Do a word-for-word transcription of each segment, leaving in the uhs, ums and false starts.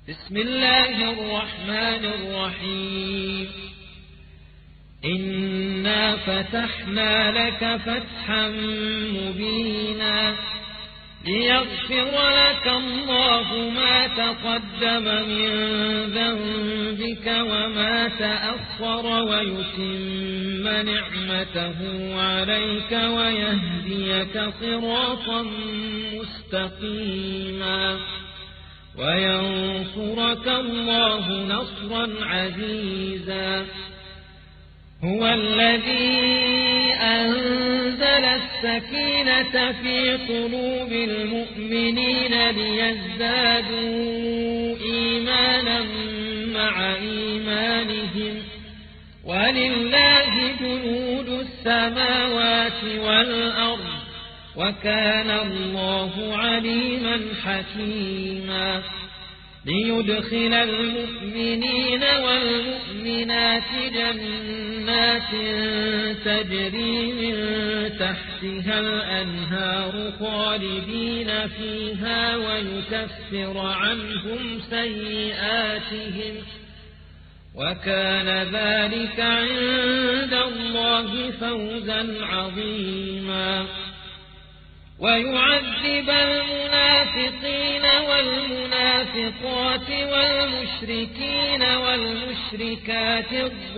بسم الله الرحمن الرحيم إنا فتحنا لك فتحا مبينا ليغفر لك الله ما تقدم من ذنبك وما تأخر ويتم نعمته عليك ويهديك صراطا مستقيما وينصرك الله نصرا عزيزا هو الذي أنزل السكينة في قلوب المؤمنين ليزدادوا إيمانا مع إيمانهم ولله جنود السماوات والأرض وكان الله عليما حكيما ليدخل المؤمنين والمؤمنات جنات تجري من تحتها الأنهار خالدين فيها ويكفر عنهم سيئاتهم وكان ذلك عند الله فوزا عظيما ويعذب المنافقين والمنافقات والمشركين والمشركات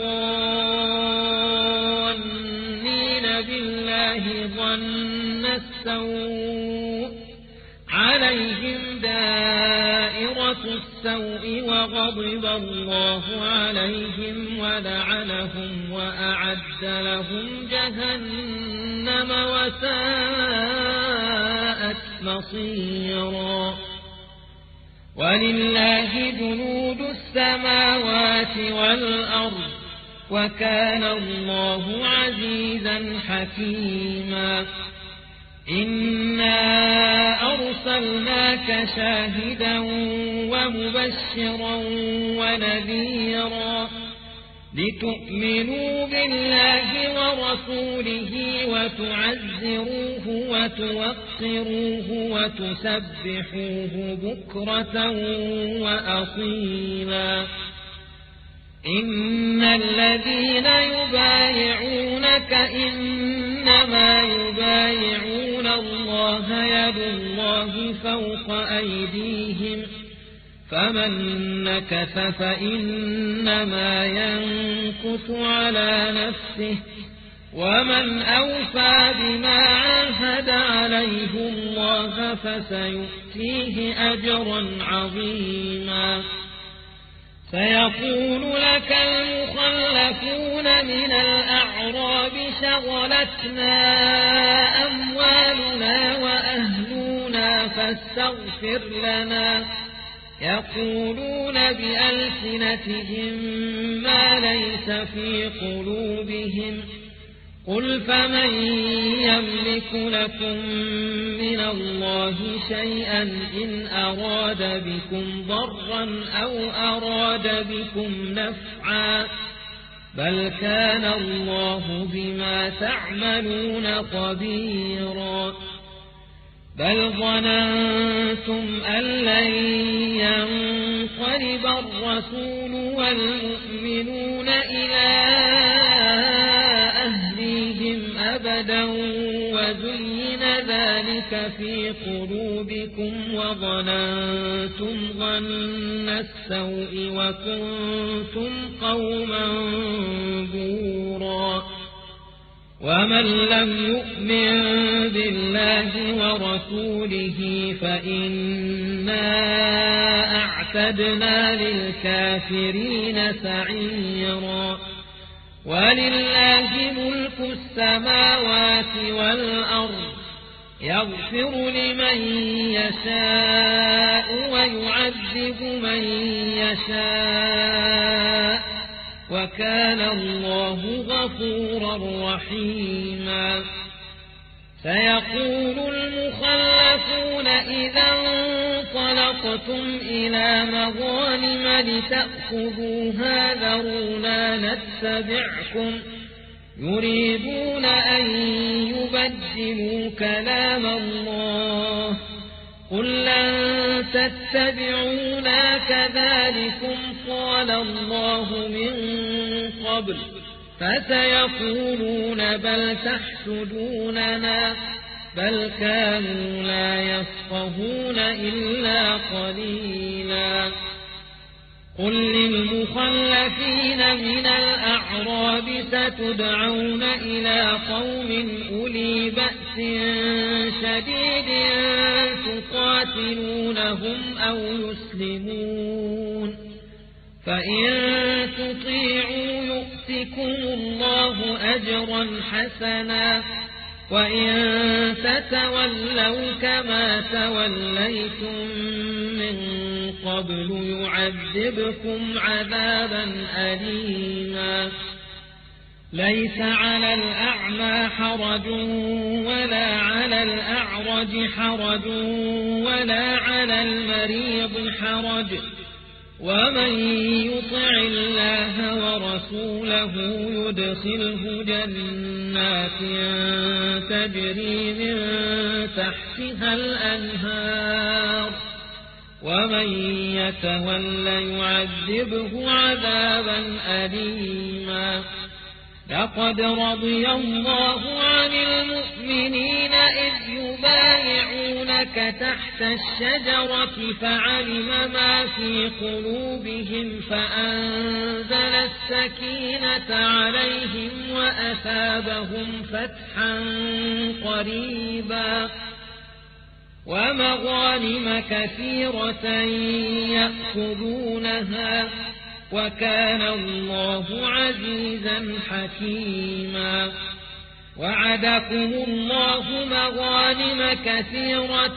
الظانين بالله ظن السوء عليهم دائرة السوء وغضب الله عليهم ولعنهم وأعد لهم جهنم وساءت مصيرا ولله جنود السماوات والأرض وكان الله عزيزا حكيما إنا أرسلناك شاهدا ومبشرا ونذيرا لتؤمنوا بالله ورسوله وتعزروه وتوقروه وتسبحوه بكرة وأصيلا إن الذين يبايعونك إنما يبايعون الله يد الله فوق أيديهم فمن نكث فإنما ينكث على نفسه ومن أوفى بما عاهد عليه الله فسيؤتيه أجرا عظيما سيقول لك المخلفون من الأعراب شغلتنا أموالنا وأهلنا فاستغفر لنا يقولون بألسنتهم ما ليس في قلوبهم قل فمن يملك لكم من الله شيئا إن أراد بكم ضرا أو أراد بكم نفعا بل كان الله بما تعملون خبيرا بل ظننتم أن لن ينقلب الرسول والمؤمنون إلى أهليهم أبدا وزين ذلك في قلوبكم وظننتم ظن السوء وكنتم قوما بورا ومن لم يؤمن بالله ورسوله فإنا أعتدنا للكافرين سعيرا ولله ملك السماوات والأرض يغفر لمن يشاء ويعذب من يشاء وكان الله غفورا رحيما سيقول المخلفون إذا انطلقتم إلى مغانم لتأخذوها ذرونا نتبعكم يريدون أن يبدلوا كلام الله قل لن تتبعونا كذلكم قال الله من قبل فسيقولون بل تحسدوننا بل كانوا لا يفقهون إلا قليلا قل للمخلفين من الأعراب ستدعون إلى قوم أولي بأس شديد تقاتلونهم أو يسلمون فإن تطيعوا يؤتكم الله أجرا حسنا وإن تتولوا كما توليتم من قبل يعذبكم عذابا أليما ليس على الأعمى حرج ولا على الأعرج حرج ولا على المريض حرج ومن يطع الله ورسوله يدخله جنات تجري من تحتها الأنهار ومن يتول يعذبه عذابا أليما لقد رضي الله عن المؤمنين إذ يبايعونك تحت الشجرة فعلم ما في قلوبهم فأنزل السكينة عليهم وأثابهم فتحا قريبا ومغانم كثيرة يأخذونها وكان الله عزيزا حكيما وعدكم الله مغانم كثيرة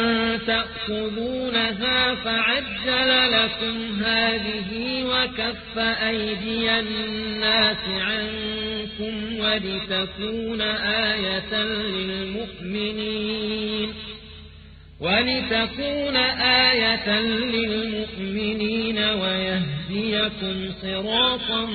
تأخذونها فعجل لكم هذه وكف أيدي الناس عنكم ولتكون آية للمؤمنين ولتكون آية للمؤمنين ويهديكم صراطا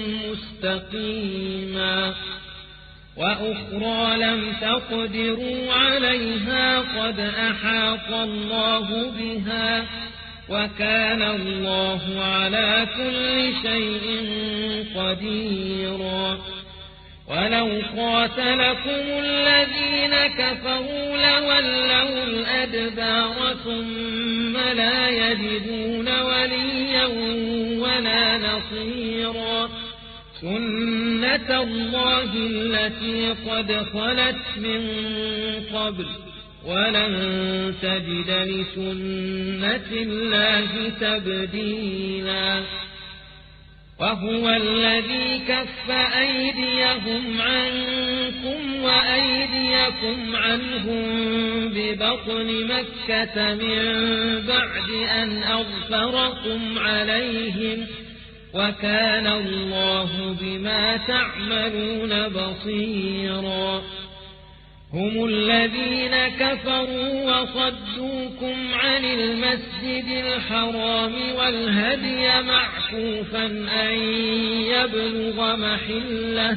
مستقيما وأخرى لم تقدروا عليها قد أحاط الله بها وكان الله على كل شيء قديرا ولو قاتلكم الذين كفروا لولوا الأدبار ثم لا يجدون وليا ولا نصيرا سنة الله التي قد خلت من قبل ولن تجد لسنة الله تبديلا وهو الذي كف أيديهم عنكم وأيديكم عنهم ببطن مكة من بعد أن أغفركم عليهم وكان الله بما تعملون بصيرا هم الذين كفروا وصدوكم عن المسجد الحرام والهدي معكوفا أن يبلغ محله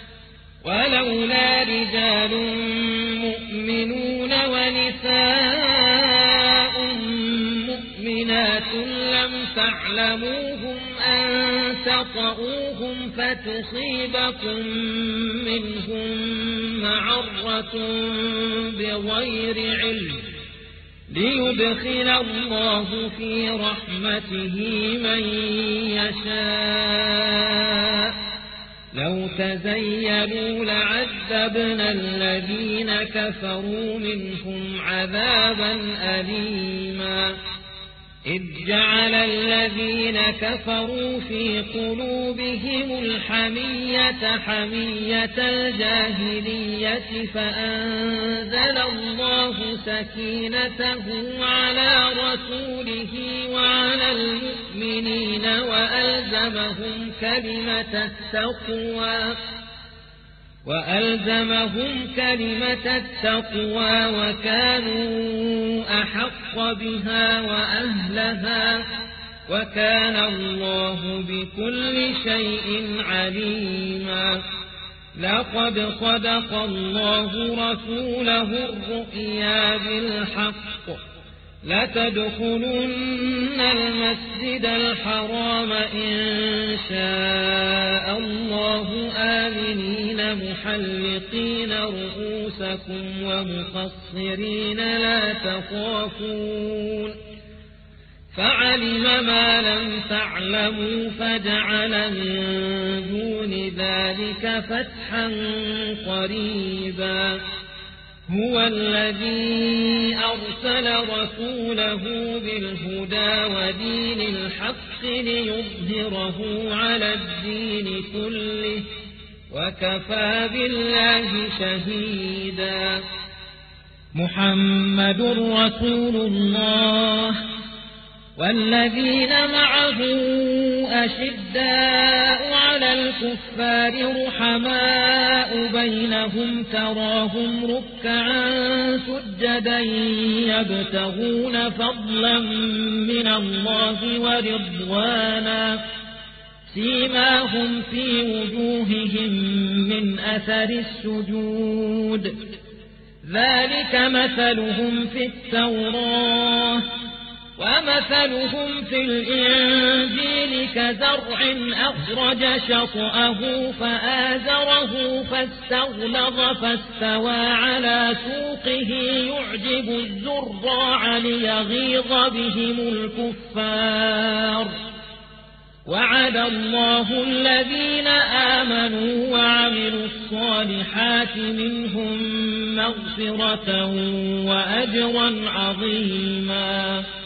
ولولا رجال مؤمنون ونساء مؤمنات لم تعلموهم أن تطؤوهم فتصيبكم منهم معرة بغير علم ليدخل الله في رحمته من يشاء لو تزيلوا لعذبنا الذين كفروا منهم عذابا أليما إذ جعل الذين كفروا في قلوبهم الحمية حمية الجاهلية فأنزل الله سكينته على رسوله وعلى المؤمنين وألزمهم كلمة التقوى وألزمهم كلمة التقوى وكانوا أحق بها وأهلها وكان الله بكل شيء عليما لقد صدق الله رسوله الرؤيا بالحق لتدخلن المسجد الحرام إن شاء الله آمنين محلقين رؤوسكم ومقصرين لا تخافون فعلم ما لم تعلموا فجعل من دون ذلك فتحا قريبا هو الذي أرسل رسوله بالهدى ودين الحق ليظهره على الدين كله وكفى بالله شهيدا محمد رسول الله والذين معه أشداء على الكفار رحماء بينهم تراهم ركعا سجدا يبتغون فضلا من الله ورضوانا سيماهم في وجوههم من أثر السجود ذلك مثلهم في التوراة ومثلهم في الإنجيل كزرع أخرج شطأه فآزره فاستغلظ فاستوى على سوقه يعجب الزراع ليغيظ بهم الكفار وعد الله الذين آمنوا وعملوا الصالحات منهم مغفرة وأجرا عظيما